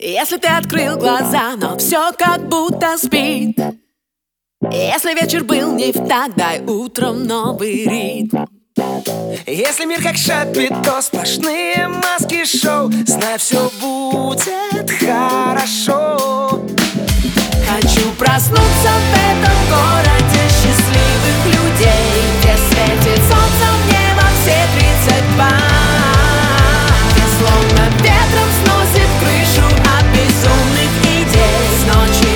Если ты открыл глаза, но все как будто спит. Если вечер был не в так, дай утром новый ритм. Если мир как шапито, сплошные маски шоу, знай, все будет хорошо. Хочу проснуться в этом городе счастливых людей, где светит солнце в небо все 32, где словно ветром сносит крышу от безумных идей. С ночи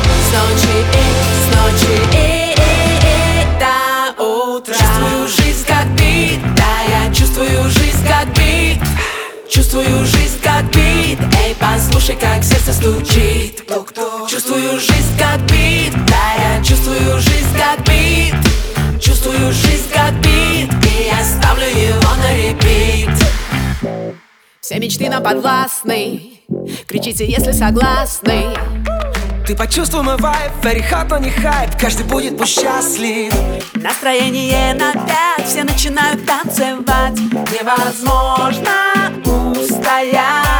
до утра чувствую жизнь как бит, да, я чувствую жизнь как бит. Чувствую жизнь как бит, эй, послушай, как сердце стучит. Чувствую жизнь как бит, да, я чувствую жизнь как бит. Чувствую жизнь как бит, и я ставлю его на репит. Все мечты нам подвластны, кричите, если согласны. Ты почувствуй мой вайб, very hot, но не хайп, каждый будет пусть счастлив. Настроение на 5, все начинают танцевать. Невозможно устоять.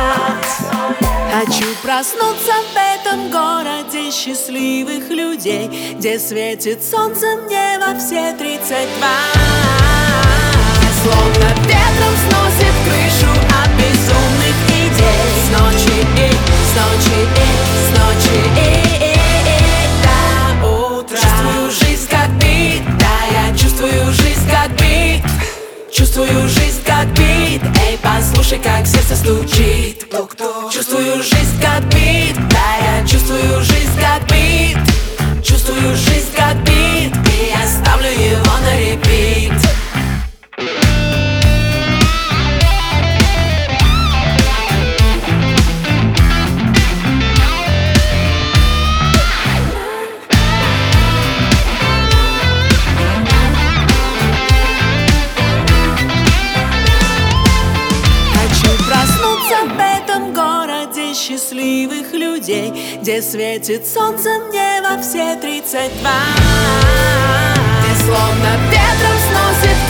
Хочу проснуться в этом городе счастливых людей, где светит солнце мне во все 32, где словно ветром сносит крышу от безумных идей. С ночи до утра чувствую жизнь как бит, да, я чувствую жизнь как бит. Чувствую жизнь как бит, эй, послушай, как сердце стучит. Чувствую жизнь как бит, да, я чувствую жизнь как бит. Чувствую жизнь как бит, и я ставлю его на репит. Счастливых людей, где светит солнце мне во все 32, где словно ветром сносит